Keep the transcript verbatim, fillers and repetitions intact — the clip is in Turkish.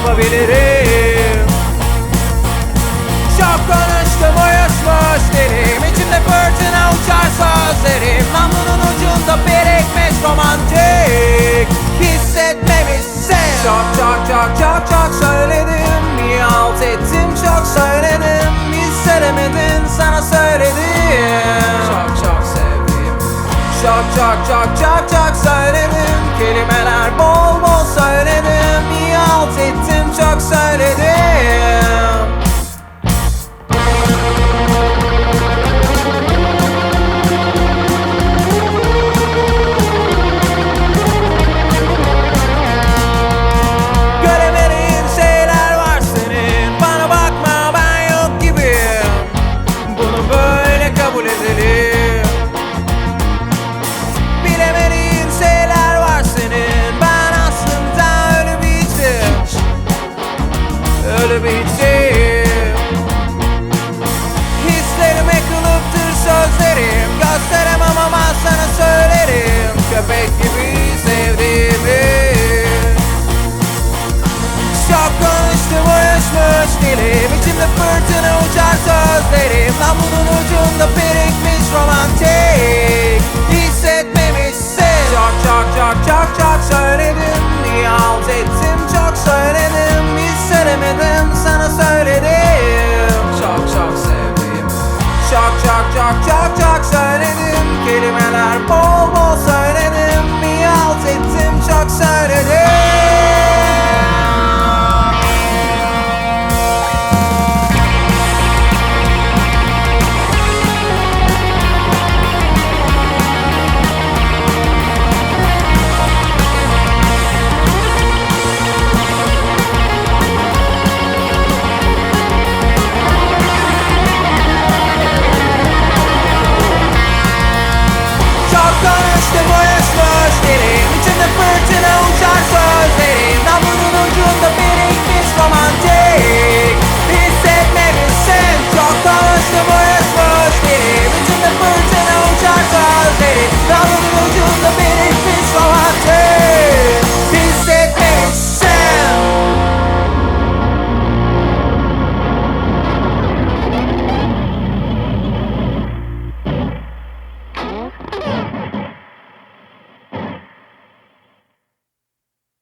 yapabilirim. Çok konuştum, uyuşmuş dilim, İçimde fırtına uçar sözlerim. Namlunun ucunda birikmiş romantik hissetmemişsin. Çok çok çok çok çok söyledim, bir alt ettim, çok söyledim, hissedemedin, sana söyledim. Çok çok sevdim. Çok çok çok çok çok söyledim, kelimeler bol bol söyledim, bir alt ettim, çok söyledim. Göremediğin şeyler var senin, bana bakma, ben yok gibiyim. Bunu böyle kabul edelim. Bilemediğin şeyler var senin, ben aslında öyle bir hiçim. Öyle bir hiçim. Hislerime kılıftır sözlerim, gösteremem ama sana söylerim. Köpek gibi sevdiğimi. Çok konuştum, uyuşmuş dilim, İçimde fırtına uçar sözlerim. Namlunun ucunda birikmiş romantik hissetmemişsin. Çok çok çok çok çok söyledim, bir alt ettim, çok söyledim, hissedemedim,